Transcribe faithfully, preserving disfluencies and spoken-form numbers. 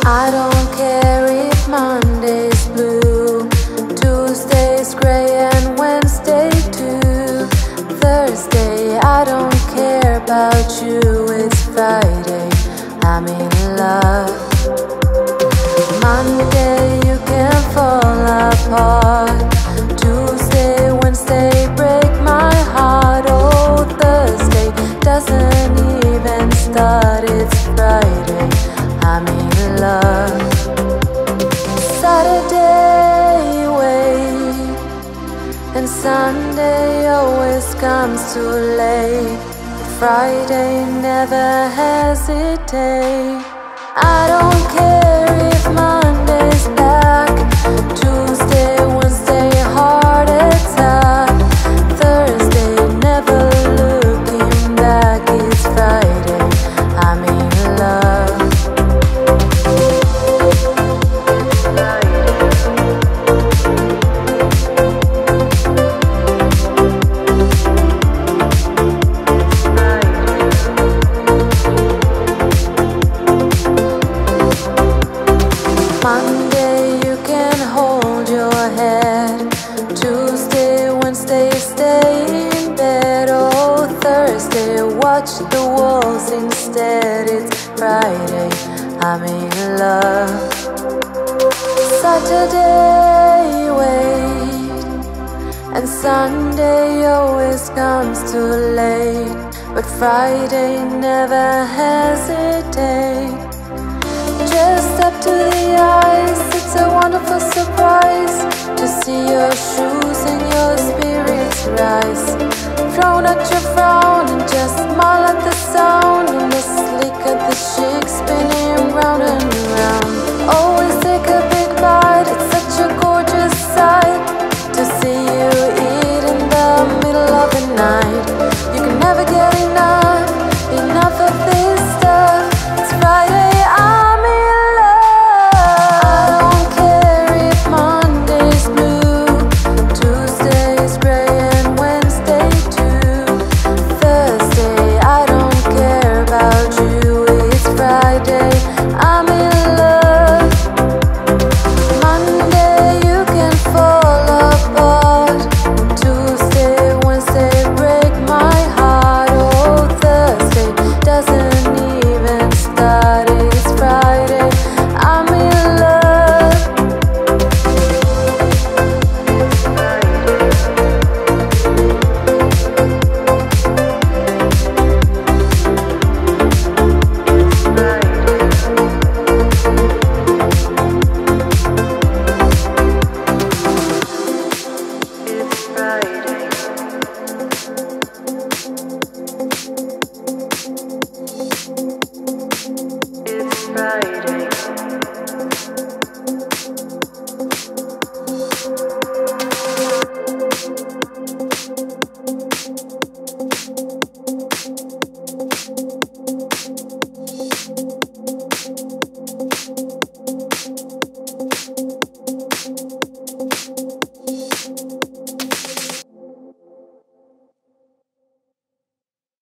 I don't care if Monday's blue, Tuesday's gray and Wednesday too. Thursday, I don't care about you, it's Friday, I'm in love. Monday, you can fall apart. Tuesday, Wednesday, break my heart. Oh, Thursday doesn't even start, it's Friday, I'm in love. Saturday, wait, and Sunday always comes too late. Friday, never hesitate. I don't care if Monday's back, Tuesday, Wednesday, heart attack. Thursday, never looking back, it's Friday, I'm in love. Monday, you can hold your head. Tuesday, Wednesday, stay in bed. Oh, Thursday, watch the walls instead. It's Friday, I'm in love. Saturday, wait, and Sunday always comes too late. But Friday, never hesitate. Dressed up to the eyes, it's a wonderful surprise to see your shoes and your spirits rise. Frown at your frown and just smile at the sound.